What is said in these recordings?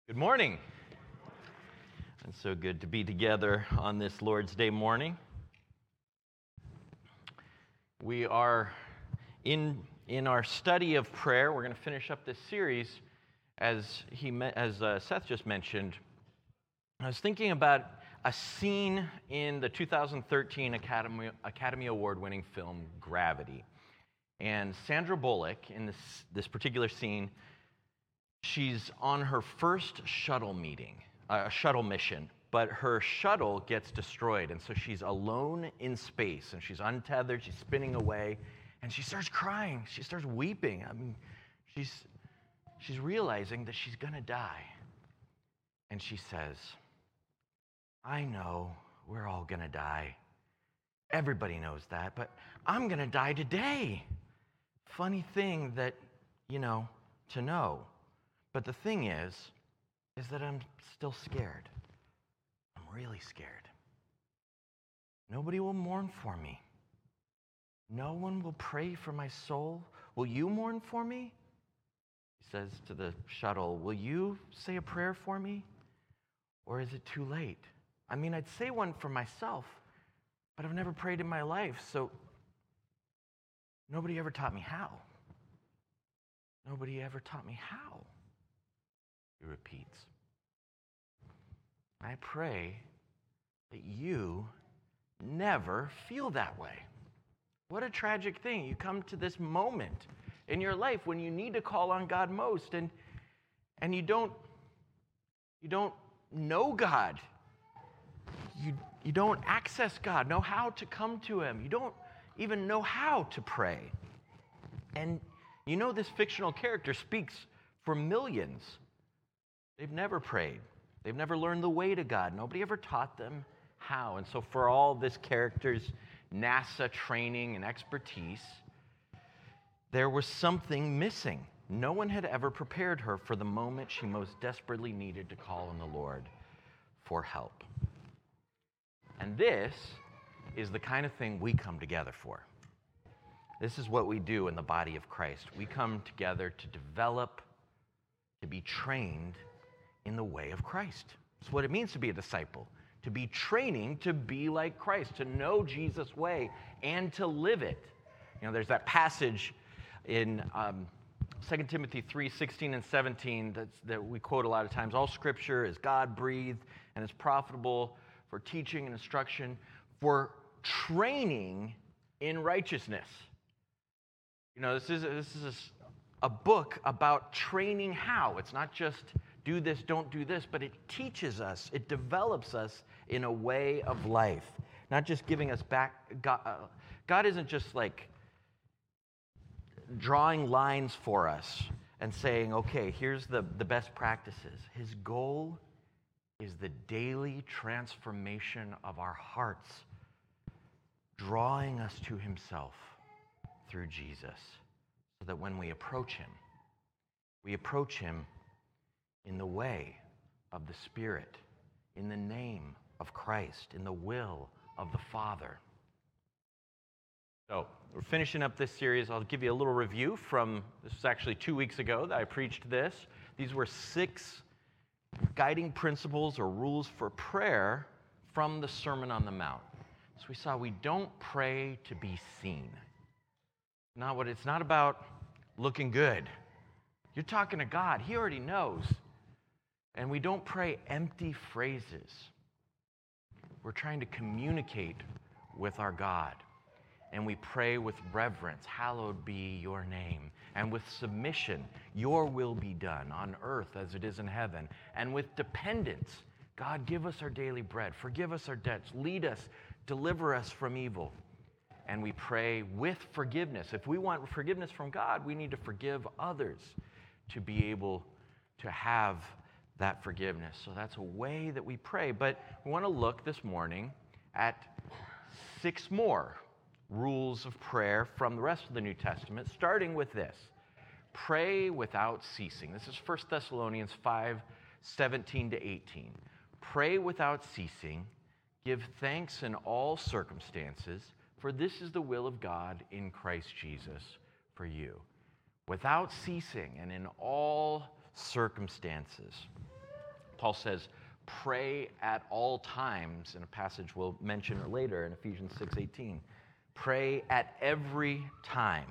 Good morning. It's so good to be together on this Lord's Day morning. We are in our study of prayer. We're going to finish up this series. As Seth just mentioned, I was thinking about a scene in the 2013 Academy Award-winning film Gravity. And Sandra Bullock, in this particular scene, she's on her first shuttle mission, but her shuttle gets destroyed, and so she's alone in space, and she's untethered, she's spinning away, and she starts crying, she starts weeping. I mean, she's realizing that she's gonna die. And she says, "I know we're all gonna die. Everybody knows that, but I'm gonna die today." Funny thing that, to know. But the thing is that I'm still scared. I'm really scared. Nobody will mourn for me. No one will pray for my soul. Will you mourn for me? He says to the shuttle, "Will you say a prayer for me? Or is it too late? I mean, I'd say one for myself, but I've never prayed in my life, so nobody ever taught me how. Nobody ever taught me how." He repeats, "I pray that you never feel that way." What a tragic thing. You come to this moment in your life when you need to call on God most, and you don't know God. You don't access God, know how to come to Him. You don't even know how to pray. And this fictional character speaks for millions. They've never prayed. They've never learned the way to God. Nobody ever taught them how. And so for all this character's NASA training and expertise, there was something missing. No one had ever prepared her for the moment she most desperately needed to call on the Lord for help. And this is the kind of thing we come together for. This is what we do in the body of Christ. We come together to develop, to be trained in the way of Christ. It's what it means to be a disciple, to be training to be like Christ, to know Jesus' way and to live it. There's that passage in 2 Timothy 3:16 and 17 that we quote a lot of times. All Scripture is God-breathed and is profitable for teaching and instruction, for training in righteousness. This is a book about training how. It's not just do this, don't do this, but it teaches us, it develops us in a way of life, not just giving us back. God isn't just like drawing lines for us and saying, okay, here's the best practices. His goal is the daily transformation of our hearts, drawing us to Himself through Jesus, so that when we approach Him in the way of the Spirit, in the name of Christ, in the will of the Father. So, we're finishing up this series. I'll give you a little review this was actually 2 weeks ago that I preached this. These were 6 guiding principles or rules for prayer from the Sermon on the Mount. So we saw we don't pray to be seen. It's not about looking good. You're talking to God. He already knows. And we don't pray empty phrases. We're trying to communicate with our God. And we pray with reverence, "Hallowed be your name." And with submission, "Your will be done on earth as it is in heaven." And with dependence, "God, give us our daily bread. Forgive us our debts. Lead us. Deliver us from evil." And we pray with forgiveness. If we want forgiveness from God, we need to forgive others to be able to have that forgiveness. So that's a way that we pray. But we want to look this morning at 6 more rules of prayer from the rest of the New Testament, starting with this: pray without ceasing. This is 1 Thessalonians 5:17-18. Pray without ceasing. Give thanks in all circumstances, for this is the will of God in Christ Jesus for you. Without ceasing and in all circumstances. Paul says, pray at all times, in a passage we'll mention later in Ephesians 6:18. Pray at every time.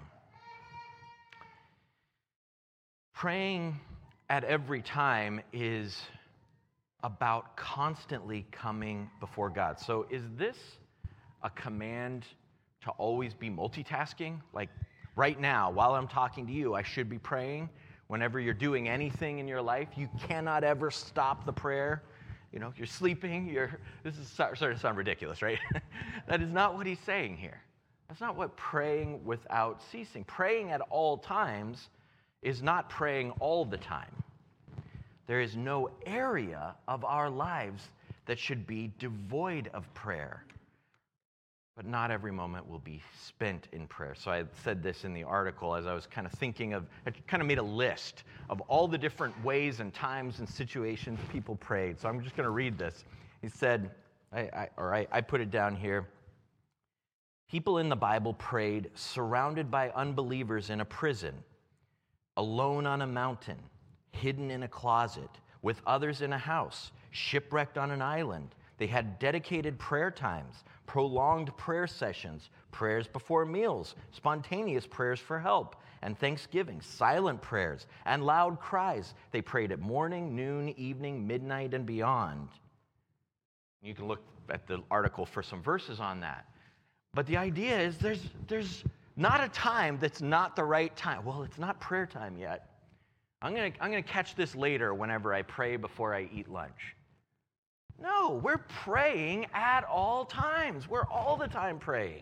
Praying at every time is about constantly coming before God. So is this a command to always be multitasking? Like right now, while I'm talking to you, I should be praying. Whenever you're doing anything in your life, you cannot ever stop the prayer. You know, you're sleeping, this is starting to sound ridiculous, right? That is not what he's saying here. That's not what praying without ceasing. Praying at all times is not praying all the time. There is no area of our lives that should be devoid of prayer. But not every moment will be spent in prayer. So I said this in the article as I was kind of thinking of, I kind of made a list of all the different ways and times and situations people prayed. So I'm just going to read this. He said, I put it down here. People in the Bible prayed surrounded by unbelievers in a prison, alone on a mountain, hidden in a closet, with others in a house, shipwrecked on an island. They had dedicated prayer times, prolonged prayer sessions, prayers before meals, spontaneous prayers for help and thanksgiving, silent prayers, and loud cries. They prayed at morning, noon, evening, midnight, and beyond. You can look at the article for some verses on that. But the idea is there's not a time that's not the right time. Well, it's not prayer time yet. I'm gonna catch this later whenever I pray before I eat lunch. No, we're praying at all times. We're all the time praying.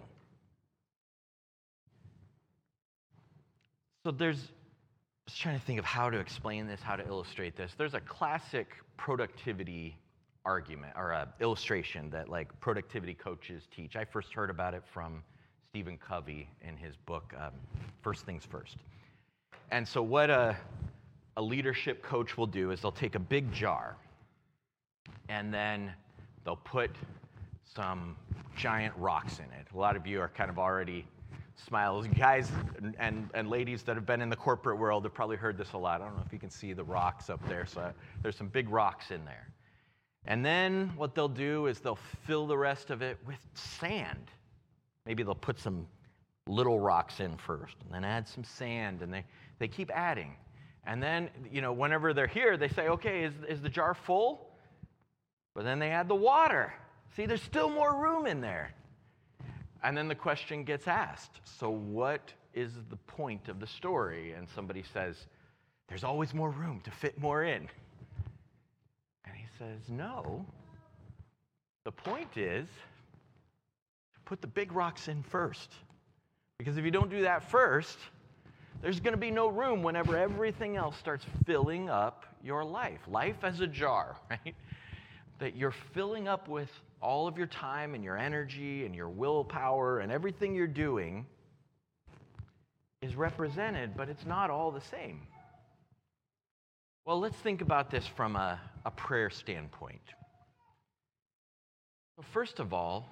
So I was trying to think of how to explain this, how to illustrate this. There's a classic productivity argument or illustration that like productivity coaches teach. I first heard about it from Stephen Covey in his book, First Things First. And so what a leadership coach will do is they'll take a big jar and then they'll put some giant rocks in it. A lot of you are kind of already smiles. Guys and ladies that have been in the corporate world have probably heard this a lot. I don't know if you can see the rocks up there. So there's some big rocks in there. And then what they'll do is they'll fill the rest of it with sand. Maybe they'll put some little rocks in first and then add some sand, and they keep adding. And then, whenever they're here, they say, okay, is the jar full? But then they add the water. See, there's still more room in there. And then the question gets asked, so what is the point of the story? And somebody says, there's always more room to fit more in. And he says, no. The point is to put the big rocks in first. Because if you don't do that first, there's going to be no room whenever everything else starts filling up your life. Life as a jar, right? That you're filling up with all of your time and your energy and your willpower, and everything you're doing is represented, but it's not all the same. Well, let's think about this from a prayer standpoint. Well, first of all,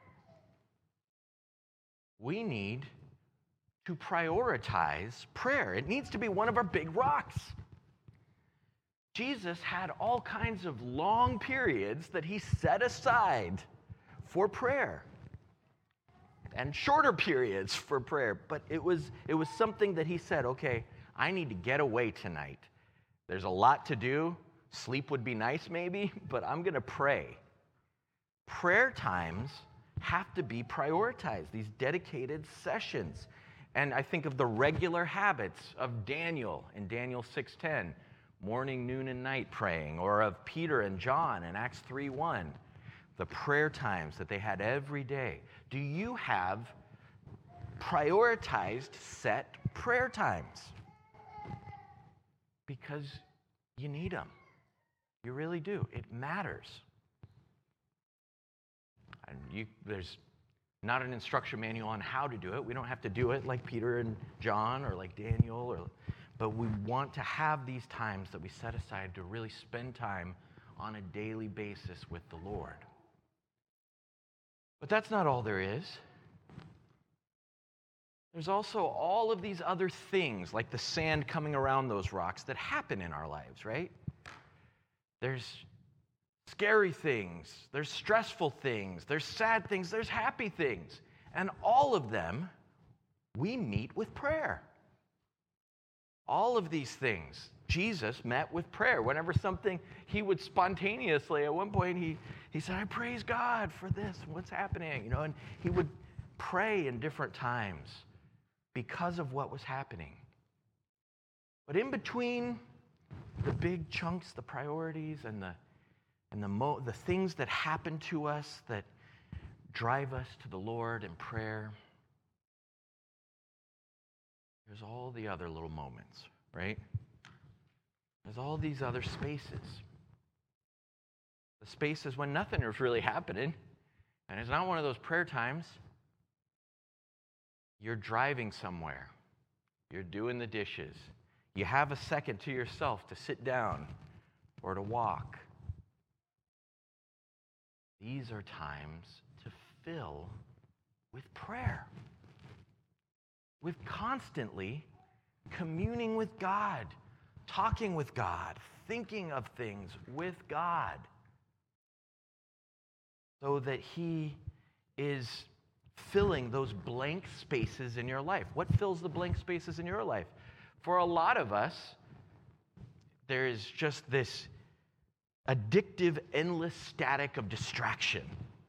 we need to prioritize prayer. It needs to be one of our big rocks. Jesus had all kinds of long periods that he set aside for prayer and shorter periods for prayer, but it was something that he said, okay, I need to get away tonight. There's a lot to do. Sleep would be nice maybe, but I'm going to pray. Prayer times have to be prioritized, these dedicated sessions. And I think of the regular habits of Daniel in Daniel 6:10, morning, noon, and night praying, or of Peter and John in Acts 3:1, the prayer times that they had every day. Do you have prioritized set prayer times? Because you need them. You really do. It matters. And there's not an instruction manual on how to do it. We don't have to do it like Peter and John or like Daniel, but we want to have these times that we set aside to really spend time on a daily basis with the Lord. But that's not all there is. There's also all of these other things, like the sand coming around those rocks, that happen in our lives, right? There's scary things, there's stressful things, there's sad things, there's happy things. And all of them, we meet with prayer. All of these things, Jesus met with prayer. Whenever something, he would spontaneously, at one point, he said, I praise God for this, what's happening, and he would pray in different times because of what was happening. But in between the big chunks, the priorities, and the things that happen to us that drive us to the Lord in prayer, there's all the other little moments, right? There's all these other spaces. The spaces when nothing is really happening, and it's not one of those prayer times. You're driving somewhere. You're doing the dishes. You have a second to yourself to sit down or to walk. These are times to fill with prayer, with constantly communing with God, talking with God, thinking of things with God, so that He is filling those blank spaces in your life. What fills the blank spaces in your life? For a lot of us, there is just this addictive, endless static of distraction.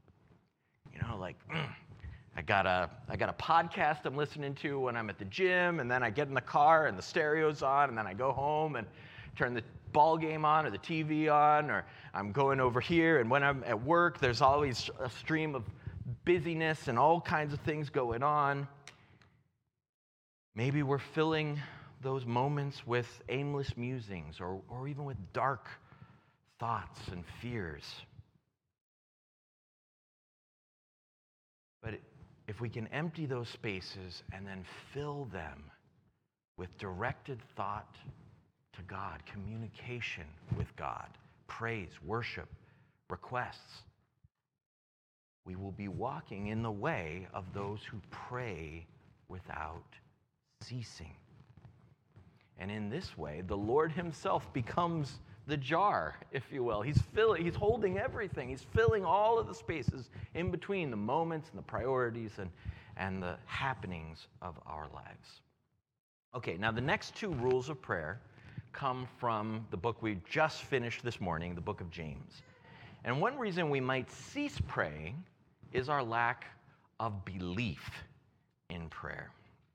I got a podcast I'm listening to when I'm at the gym, and then I get in the car and the stereo's on, and then I go home and turn the ball game on or the TV on, or I'm going over here, and when I'm at work, there's always a stream of busyness and all kinds of things going on. Maybe we're filling those moments with aimless musings or even with dark thoughts and fears. But if we can empty those spaces and then fill them with directed thought to God, communication with God, praise, worship, requests, we will be walking in the way of those who pray without ceasing. And in this way, the Lord himself becomes the jar, if you will. He's holding everything. He's filling all of the spaces in between the moments and the priorities and the happenings of our lives. Okay, now the next two rules of prayer come from the book we just finished this morning, the book of James. And one reason we might cease praying is our lack of belief in prayer.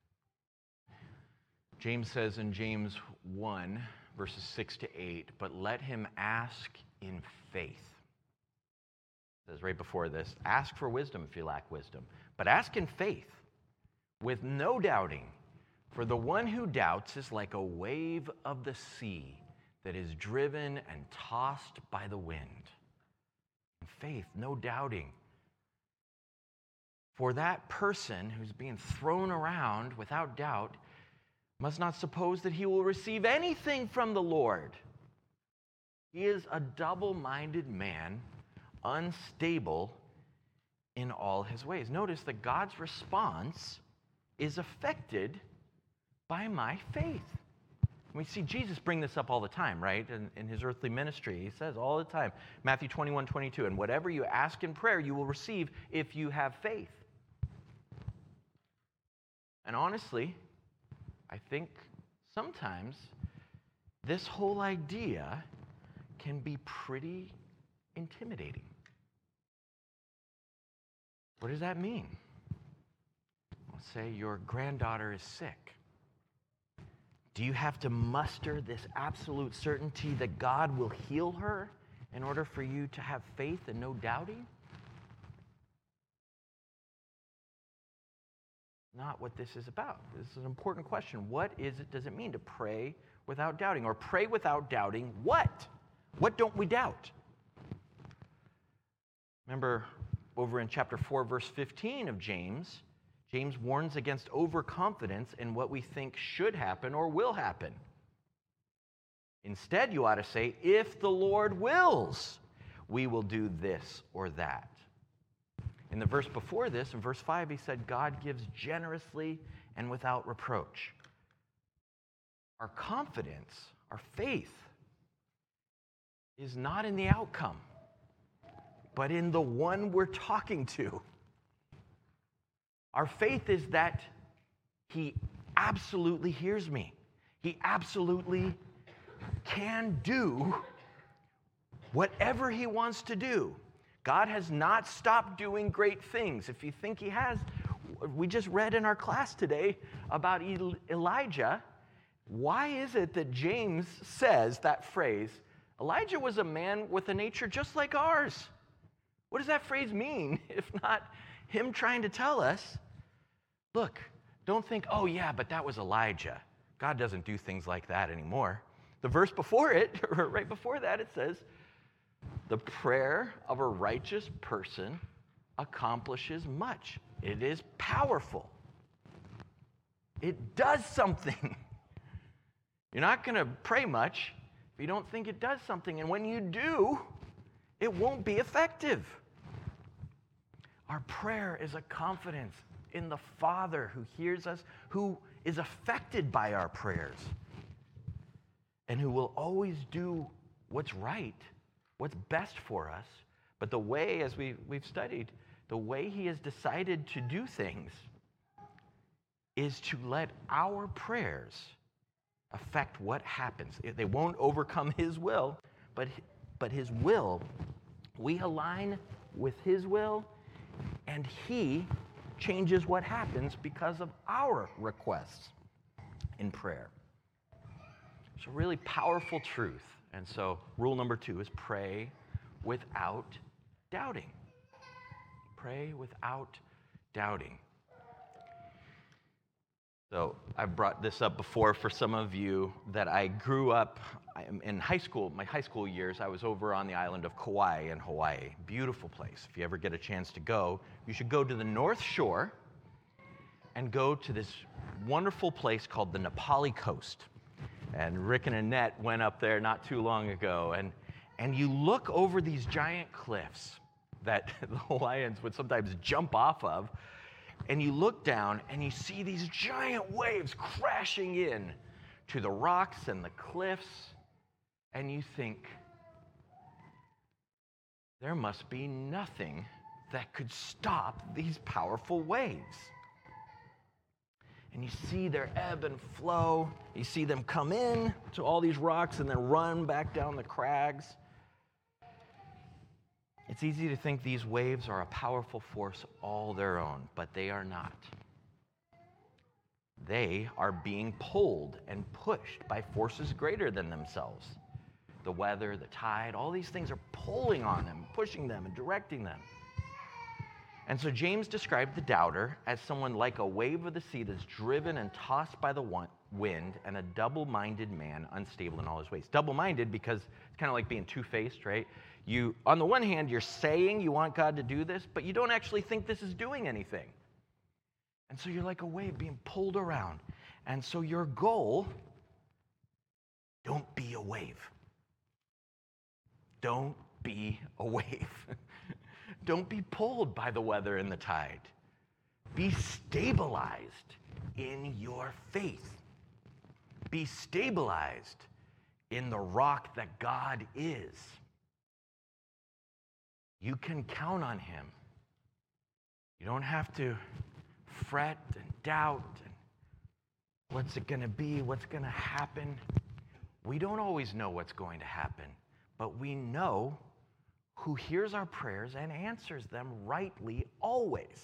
James says in James 1, verses 6 to 8, but let him ask in faith. It says right before this, ask for wisdom if you lack wisdom, but ask in faith with no doubting, for the one who doubts is like a wave of the sea that is driven and tossed by the wind. In faith, no doubting. For that person who's being thrown around without doubt must not suppose that he will receive anything from the Lord. He is a double-minded man, unstable in all his ways. Notice that God's response is affected by my faith. We see Jesus bring this up all the time, right? In his earthly ministry, he says all the time, Matthew 21:22, and whatever you ask in prayer, you will receive if you have faith. And honestly, I think sometimes this whole idea can be pretty intimidating. What does that mean? Let's say your granddaughter is sick. Do you have to muster this absolute certainty that God will heal her in order for you to have faith and no doubting? Not what this is about. This is an important question. What does it mean to pray without doubting? Or pray without doubting what? What don't we doubt? Remember over in chapter 4, verse 15 of James, James warns against overconfidence in what we think should happen or will happen. Instead, you ought to say, if the Lord wills, we will do this or that. In the verse before this, in verse 5, he said, God gives generously and without reproach. Our confidence, our faith, is not in the outcome, but in the one we're talking to. Our faith is that he absolutely hears me. He absolutely can do whatever he wants to do. God has not stopped doing great things. If you think he has, we just read in our class today about Elijah. Why is it that James says that phrase, Elijah was a man with a nature just like ours? What does that phrase mean, if not him trying to tell us, look, don't think, oh yeah, but that was Elijah. God doesn't do things like that anymore. The verse before it, or right before that, it says, the prayer of a righteous person accomplishes much. It is powerful. It does something. You're not going to pray much if you don't think it does something. And when you do, it won't be effective. Our prayer is a confidence in the Father who hears us, who is affected by our prayers, and who will always do what's right, what's best for us. But the way, as we've studied, the way he has decided to do things is to let our prayers affect what happens. They won't overcome his will, but his will, we align with his will, and he changes what happens because of our requests in prayer. It's a really powerful truth. And so rule number 2 is pray without doubting. Pray without doubting. So I've brought this up before for some of you that I grew up in high school. My high school years, I was over on the island of Kauai in Hawaii. Beautiful place. If you ever get a chance to go, you should go to the North Shore and go to this wonderful place called the Napali Coast. And Rick and Annette went up there not too long ago. And you look over these giant cliffs that the Hawaiians would sometimes jump off of, and you look down and you see these giant waves crashing in to the rocks and the cliffs, and you think, there must be nothing that could stop these powerful waves. And you see their ebb and flow. You see them come in to all these rocks and then run back down the crags. It's easy to think these waves are a powerful force all their own, but they are not. They are being pulled and pushed by forces greater than themselves. The weather, the tide, all these things are pulling on them, pushing them, and directing them. And so James described the doubter as someone like a wave of the sea that's driven and tossed by the wind, and a double-minded man, unstable in all his ways. Double-minded because it's kind of like being two-faced, right? You, on the one hand, you're saying you want God to do this, but you don't actually think this is doing anything. And so you're like a wave being pulled around. And so your goal, don't be a wave. Don't be a wave. Don't be pulled by the weather and the tide. Be stabilized in your faith. Be stabilized in the rock that God is. You can count on him. You don't have to fret and doubt and what's it going to be, what's going to happen. We don't always know what's going to happen, but we know who hears our prayers and answers them rightly always.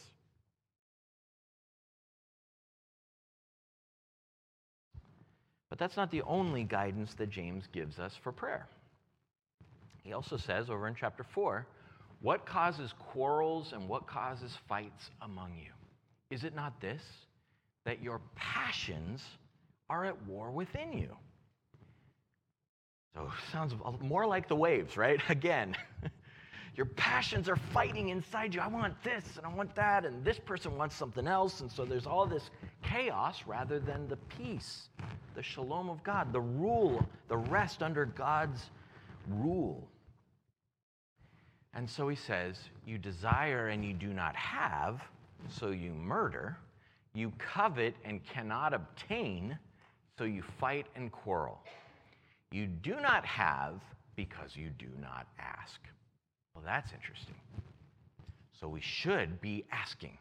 But that's not the only guidance that James gives us for prayer. He also says over in chapter 4, what causes quarrels and what causes fights among you? Is it not this, that your passions are at war within you? So it sounds more like the waves, right? Again, your passions are fighting inside you. I want this and I want that, and this person wants something else. And so there's all this chaos rather than the peace, the shalom of God, the rule, the rest under God's rule. And so he says, you desire and you do not have, so you murder. You covet and cannot obtain, so you fight and quarrel. You do not have because you do not ask. Well, that's interesting. So we should be asking.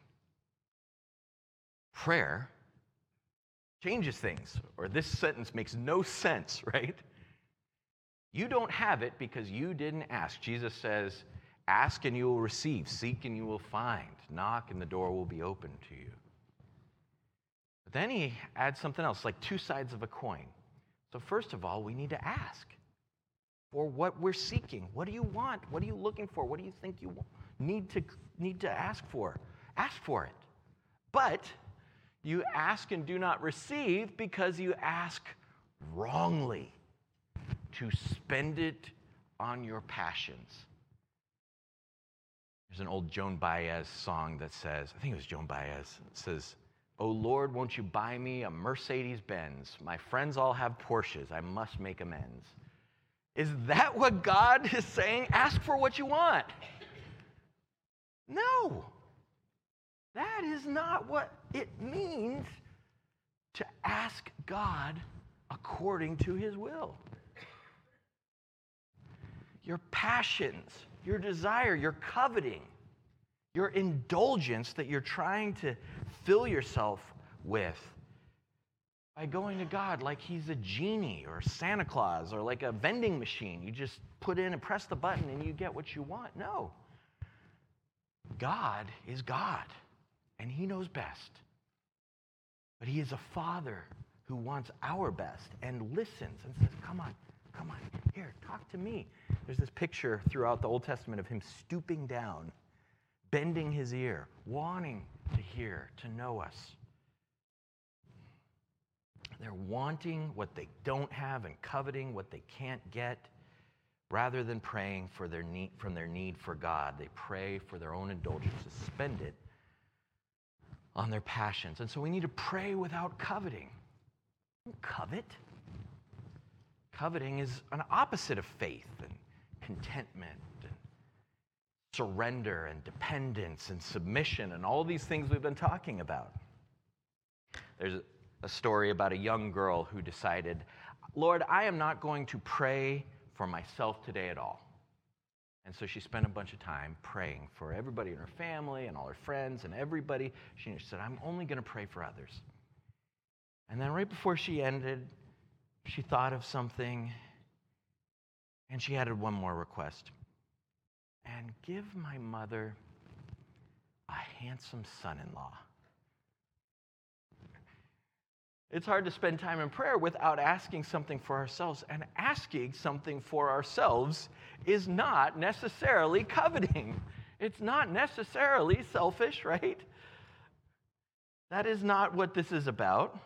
Prayer changes things, or this sentence makes no sense, right? You don't have it because you didn't ask. Jesus says, ask and you will receive, seek and you will find, knock and the door will be open to you. But then he adds something else, like two sides of a coin. So first of all, we need to ask for what we're seeking. What do you want? What are you looking for? What do you think you need to ask for? Ask for it. But you ask and do not receive because you ask wrongly to spend it on your passions. There's an old Joan Baez song that says, I think it was Joan Baez, it says, "Oh Lord, won't you buy me a Mercedes-Benz? My friends all have Porsches. I must make amends." Is that what God is saying? Ask for what you want. No. That is not what it means to ask God according to his will. Your passions, your desire, your coveting, your indulgence that you're trying to fill yourself with by going to God like he's a genie or Santa Claus or like a vending machine. You just put in and press the button and you get what you want. No. God is God, and he knows best. But he is a father who wants our best and listens and says, come on, here, talk to me. There's this picture throughout the Old Testament of him stooping down, bending his ear, wanting to hear, to know us. They're wanting what they don't have and coveting what they can't get. Rather than praying for their need for God, they pray for their own indulgence to spend it on their passions. And so we need to pray without coveting. Don't covet. Coveting is an opposite of faith and contentment and surrender and dependence and submission and all these things we've been talking about. There's a story about a young girl who decided, Lord, I am not going to pray for myself today at all. And so she spent a bunch of time praying for everybody in her family and all her friends and everybody. She said, I'm only going to pray for others. And then right before she ended, she thought of something, and she added one more request. And give my mother a handsome son-in-law. It's hard to spend time in prayer without asking something for ourselves. And asking something for ourselves is not necessarily coveting. It's not necessarily selfish, right? That is not what this is about.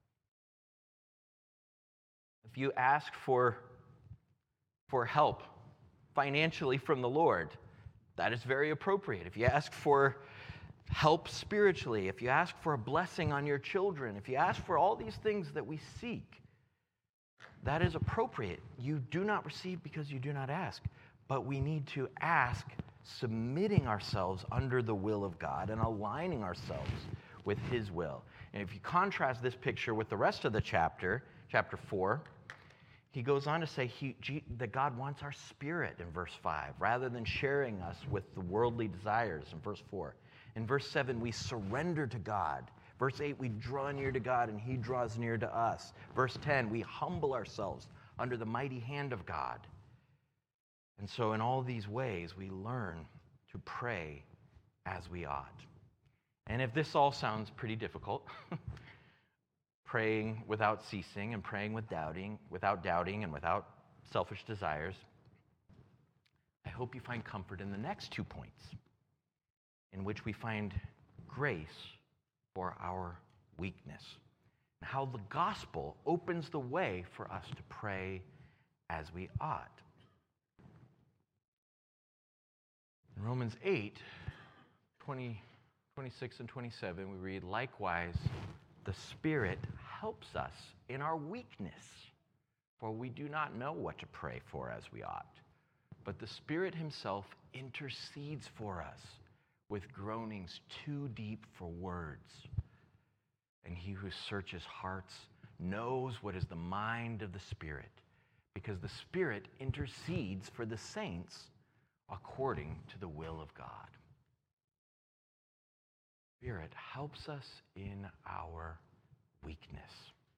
If you ask for help financially from the Lord, that is very appropriate. If you ask for help spiritually, if you ask for a blessing on your children, if you ask for all these things that we seek, that is appropriate. You do not receive because you do not ask. But we need to ask, submitting ourselves under the will of God and aligning ourselves with his will. And if you contrast this picture with the rest of the chapter 4, he goes on to say that God wants our spirit in verse 5, rather than sharing us with the worldly desires in verse 4. In verse 7, we surrender to God. Verse 8, we draw near to God and he draws near to us. Verse 10, we humble ourselves under the mighty hand of God. And so in all these ways, we learn to pray as we ought. And if this all sounds pretty difficult, praying without ceasing and praying without doubting and without selfish desires, I hope you find comfort in the next 2 points, in which we find grace for our weakness, and how the gospel opens the way for us to pray as we ought. In Romans 8, 26 and 27, we read, likewise, the Spirit helps us in our weakness, for we do not know what to pray for as we ought. But the Spirit himself intercedes for us with groanings too deep for words. And he who searches hearts knows what is the mind of the Spirit, because the Spirit intercedes for the saints according to the will of God. Spirit helps us in our weakness.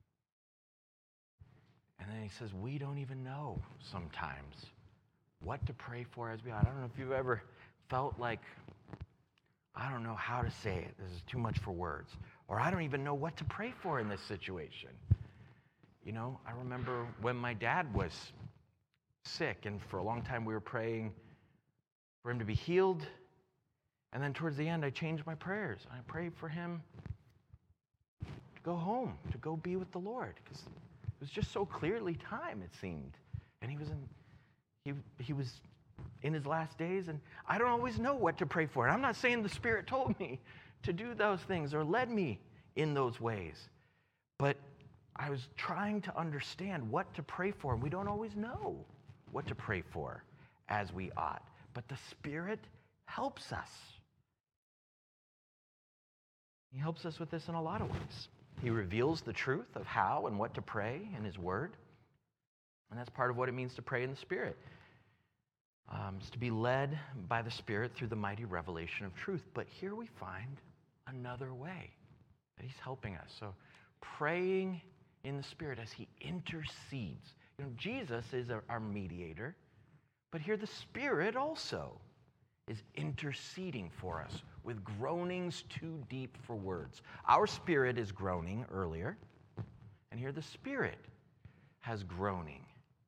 And then he says, we don't even know sometimes what to pray for as we ought. I don't know if you've ever felt like, I don't know how to say it. This is too much for words. Or I don't even know what to pray for in this situation. You know, I remember when my dad was sick, and for a long time we were praying for him to be healed. And then towards the end, I changed my prayers. I prayed for him to go home, to go be with the Lord, because it was just so clearly time, it seemed. And he was in his last days, and I don't always know what to pray for. And I'm not saying the Spirit told me to do those things or led me in those ways, but I was trying to understand what to pray for, and we don't always know what to pray for as we ought. But the Spirit helps us. He helps us with this in a lot of ways. He reveals the truth of how and what to pray in His Word. And that's part of what it means to pray in the Spirit. It's to be led by the Spirit through the mighty revelation of truth. But here we find another way that He's helping us. So praying in the Spirit as He intercedes. You know, Jesus is our mediator, but here the Spirit also is interceding for us with groanings too deep for words. Our spirit is groaning earlier, and here the Spirit has groaning.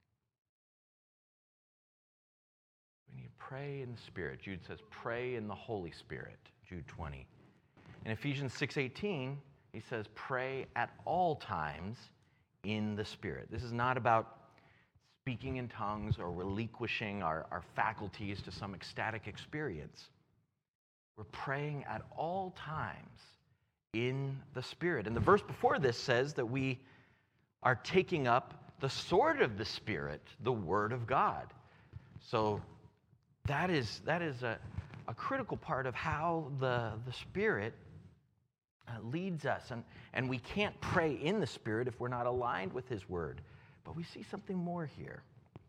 We need to pray in the Spirit. Jude says, pray in the Holy Spirit, Jude 20. In Ephesians 6:18, he says, pray at all times in the Spirit. This is not about speaking in tongues or relinquishing our faculties to some ecstatic experience. We're praying at all times in the Spirit. And the verse before this says that we are taking up the sword of the Spirit, the Word of God. So that is a critical part of how the Spirit leads us. And we can't pray in the Spirit if we're not aligned with His Word. But we see something more here.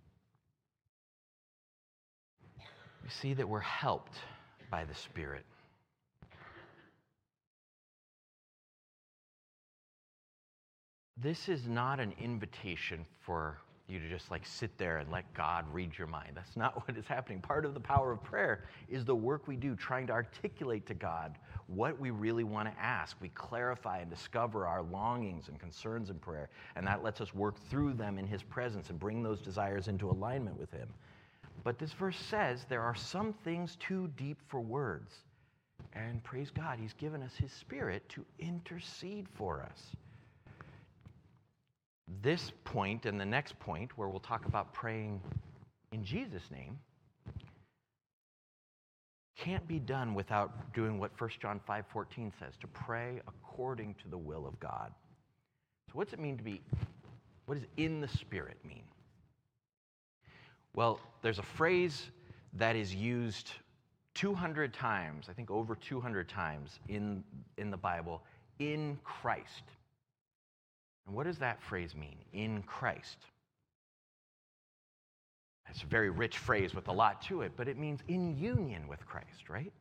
We see that we're helped by the Spirit. This is not an invitation for you to just sit there and let God read your mind. That's not what is happening. Part of the power of prayer is the work we do trying to articulate to God what we really want to ask. We clarify and discover our longings and concerns in prayer, and that lets us work through them in His presence and bring those desires into alignment with Him. But this verse says there are some things too deep for words. And praise God, He's given us His Spirit to intercede for us. This point and the next point, where we'll talk about praying in Jesus' name, can't be done without doing what 1 John 5:14 says, to pray according to the will of God. So what's it mean to be, what does in the Spirit mean? Well, there's a phrase that is used 200 times, I think over 200 times in the Bible, in Christ. And what does that phrase mean, in Christ? It's a very rich phrase with a lot to it, but it means in union with Christ, right?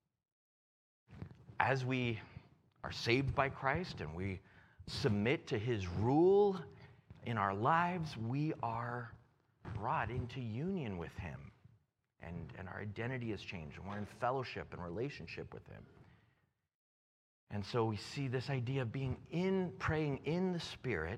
As we are saved by Christ and we submit to His rule in our lives, we are brought into union with Him. And our identity has changed, and we're in fellowship and relationship with Him. And so we see this idea of praying in the Spirit,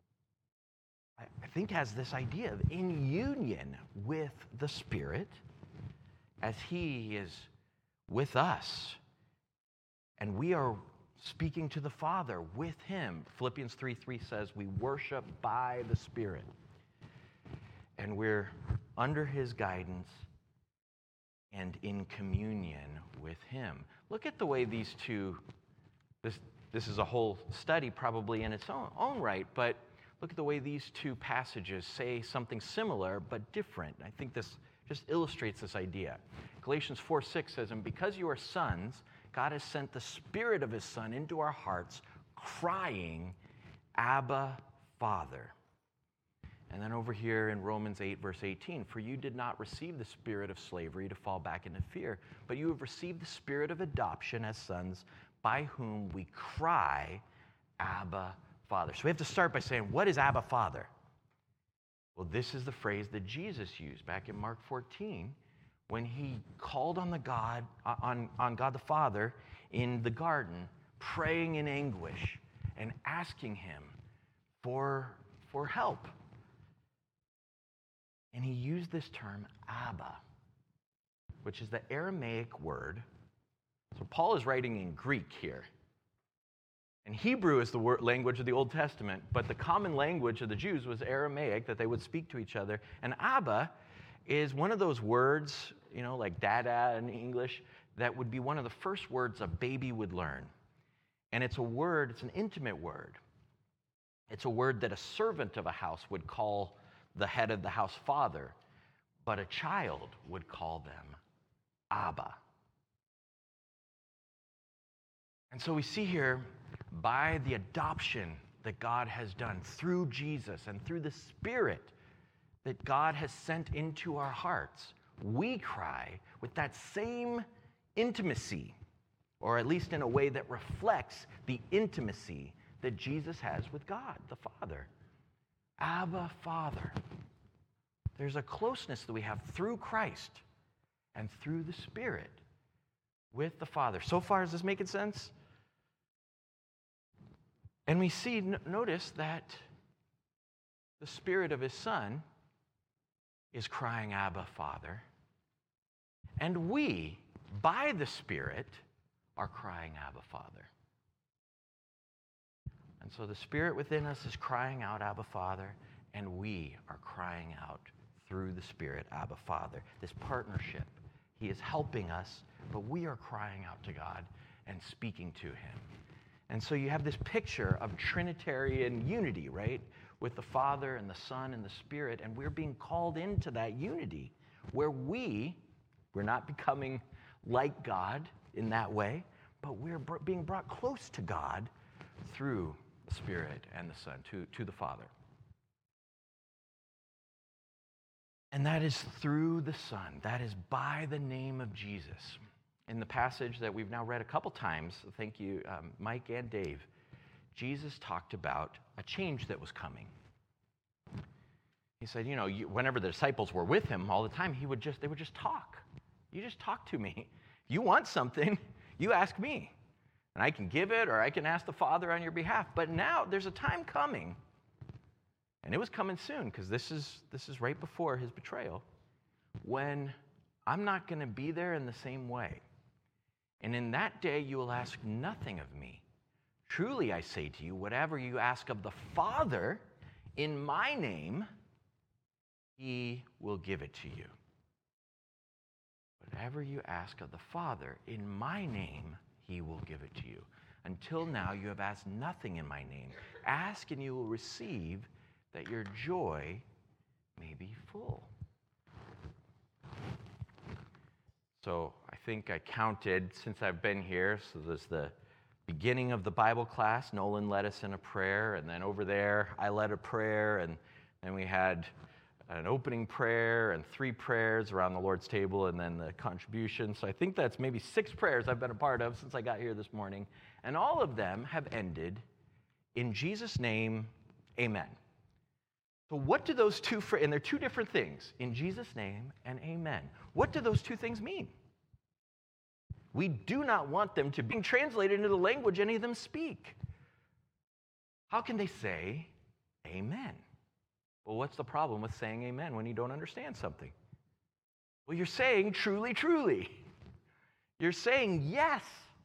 I think has this idea of in union with the Spirit as He is with us. And we are speaking to the Father with Him. Philippians 3:3 says we worship by the Spirit. And we're under His guidance and in communion with Him. Look at the way these two, this is a whole study probably in its own right, but look at the way these two passages say something similar but different. I think this just illustrates this idea. Galatians 4:6 says, and because you are sons, God has sent the Spirit of His Son into our hearts, crying, Abba, Father. And then over here in Romans 8, verse 18, for you did not receive the spirit of slavery to fall back into fear, but you have received the spirit of adoption as sons, by whom we cry, Abba, Father. So we have to start by saying, what is Abba, Father? Well, this is the phrase that Jesus used back in Mark 14 when he called on God the Father in the garden, praying in anguish and asking him for help. And he used this term, Abba, which is the Aramaic word. So Paul is writing in Greek here. And Hebrew is the language of the Old Testament, but the common language of the Jews was Aramaic, that they would speak to each other. And Abba is one of those words, like dada in English, that would be one of the first words a baby would learn. And it's an intimate word. It's a word that a servant of a house would call the head of the house father, but a child would call them Abba. And so we see here, by the adoption that God has done through Jesus and through the Spirit that God has sent into our hearts, we cry with that same intimacy, or at least in a way that reflects the intimacy that Jesus has with God, the Father. Abba, Father. There's a closeness that we have through Christ and through the Spirit with the Father. So far, is this making sense? And we see, notice that the Spirit of His Son is crying, Abba, Father. And we, by the Spirit, are crying, Abba, Father. And so the Spirit within us is crying out, Abba, Father, and we are crying out through the Spirit, Abba, Father. This partnership, He is helping us, but we are crying out to God and speaking to Him. And so you have this picture of Trinitarian unity, right? With the Father and the Son and the Spirit, and we're being called into that unity where we're not becoming like God in that way, but we're being brought close to God through the Spirit and the Son, to the Father. And that is through the Son. That is by the name of Jesus. In the passage that we've now read a couple times, thank you, Mike and Dave, Jesus talked about a change that was coming. He said, whenever the disciples were with him all the time, they would just talk. You just talk to me. You want something, you ask me. And I can give it, or I can ask the Father on your behalf. But now there's a time coming, and it was coming soon, because this is right before his betrayal, when I'm not going to be there in the same way. And in that day you will ask nothing of me. Truly I say to you, whatever you ask of the Father in my name, He will give it to you. Whatever you ask of the Father in my name, He will give it to you. Until now you have asked nothing in my name. Ask and you will receive, that your joy may be full. So I think I counted since I've been here. So there's the beginning of the Bible class. Nolan led us in a prayer. And then over there, I led a prayer. And then we had an opening prayer and 3 prayers around the Lord's table, and then the contribution. So I think that's maybe 6 prayers I've been a part of since I got here this morning. And all of them have ended in Jesus' name, amen. So what do those two, and they're 2 different things, in Jesus' name and amen. What do those 2 things mean? We do not want them to be translated into the language any of them speak. How can they say amen? Well, what's the problem with saying amen when you don't understand something? Well, you're saying truly, truly. You're saying yes.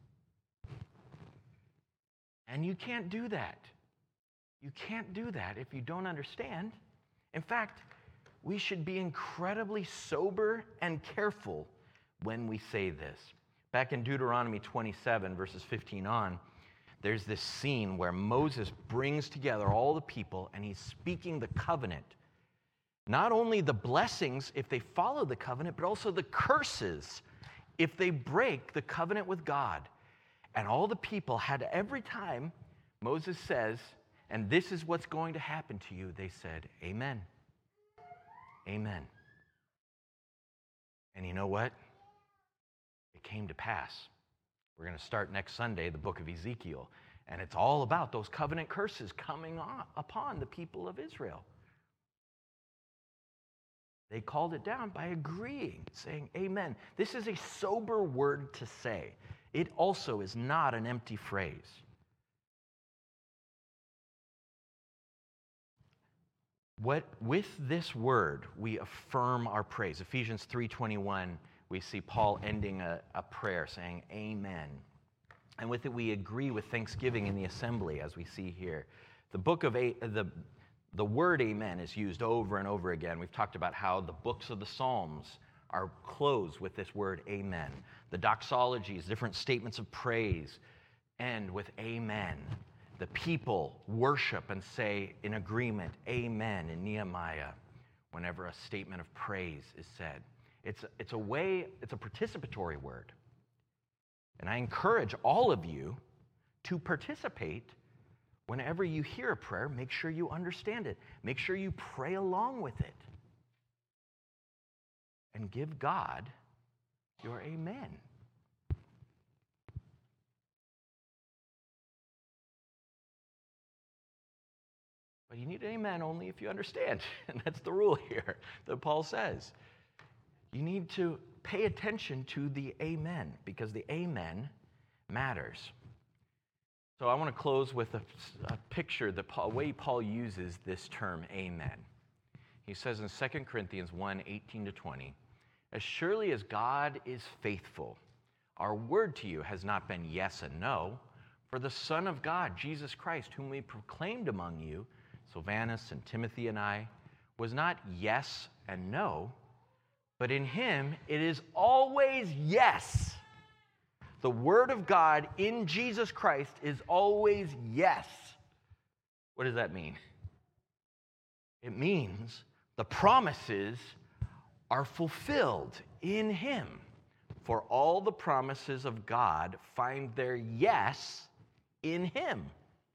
And you can't do that. You can't do that if you don't understand. In fact, we should be incredibly sober and careful when we say this. Back in Deuteronomy 27, verses 15 on, there's this scene where Moses brings together all the people and he's speaking the covenant. Not only the blessings if they follow the covenant, but also the curses if they break the covenant with God. And all the people had, every time Moses says, and this is what's going to happen to you, they said, amen. Amen. And you know what? It came to pass. We're going to start next Sunday, the book of Ezekiel, and it's all about those covenant curses coming upon the people of Israel. They called it down by agreeing, saying, amen. This is a sober word to say. It also is not an empty phrase. With this word, we affirm our praise. Ephesians 3:21, we see Paul ending a prayer saying, amen. And with it, we agree with thanksgiving in the assembly, as we see here. The word amen is used over and over again. We've talked about how the books of the Psalms are closed with this word amen. The doxologies, different statements of praise, end with amen. The people worship and say in agreement, amen, in Nehemiah, whenever a statement of praise is said. It's a participatory word. And I encourage all of you to participate. Whenever you hear a prayer, make sure you understand it. Make sure you pray along with it. And give God your amen. But you need an amen only if you understand. And that's the rule here that Paul says. You need to pay attention to the amen, because the amen matters. So I want to close with a picture, the way Paul uses this term, amen. He says in 2 Corinthians 1:18-20, as surely as God is faithful, our word to you has not been yes and no, for the Son of God, Jesus Christ, whom we proclaimed among you, Silvanus and Timothy and I, was not yes and no, but in him it is always yes. The word of God in Jesus Christ is always yes. What does that mean? It means the promises are fulfilled in him. For all the promises of God find their yes in him.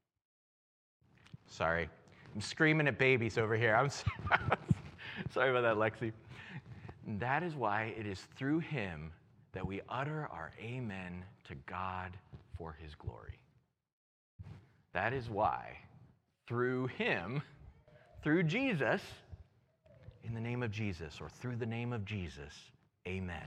Sorry, I'm screaming at babies over here. I'm sorry about that, Lexi. That is why it is through him that we utter our amen to God for his glory. That is why, through him, through Jesus, in the name of Jesus, or through the name of Jesus, amen.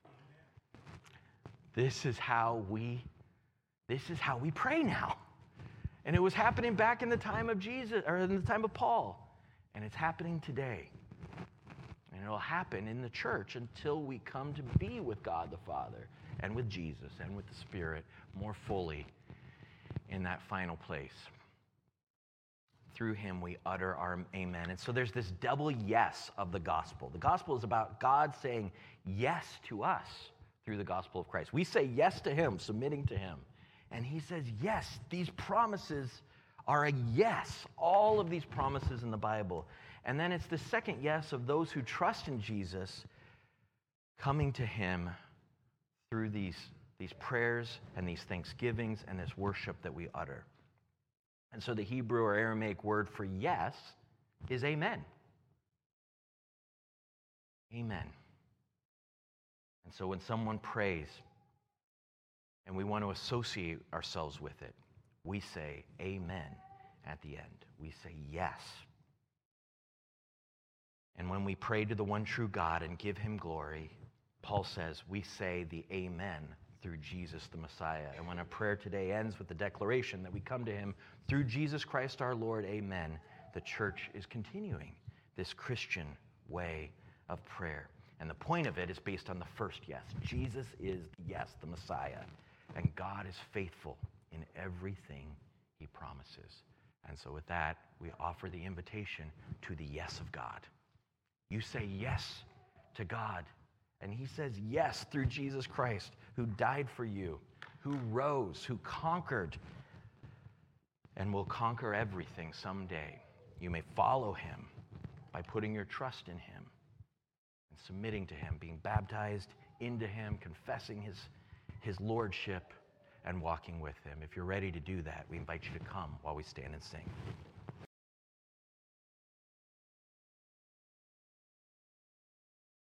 This is how we pray now. And it was happening back in the time of Jesus, or in the time of Paul. And it's happening today. And it'll happen in the church until we come to be with God the Father and with Jesus and with the Spirit more fully in that final place. Through him we utter our amen. And so there's this double yes of the gospel. The gospel is about God saying yes to us through the gospel of Christ. We say yes to him, submitting to him. And he says, yes, these promises are a yes. All of these promises in the Bible. And then it's the second yes of those who trust in Jesus coming to him through these prayers and these thanksgivings and this worship that we utter. And so the Hebrew or Aramaic word for yes is amen. Amen. And so when someone prays and we want to associate ourselves with it, we say amen at the end. We say yes. And when we pray to the one true God and give him glory, Paul says we say the amen through Jesus the Messiah. And when our prayer today ends with the declaration that we come to him through Jesus Christ our Lord, amen, the church is continuing this Christian way of prayer. And the point of it is based on the first yes. Jesus is, yes, the Messiah. And God is faithful in everything he promises. And so with that, we offer the invitation to the yes of God. You say yes to God. And he says yes through Jesus Christ, who died for you, who rose, who conquered, and will conquer everything someday. You may follow him by putting your trust in him and submitting to him, being baptized into him, confessing his lordship, and walking with him. If you're ready to do that, we invite you to come while we stand and sing.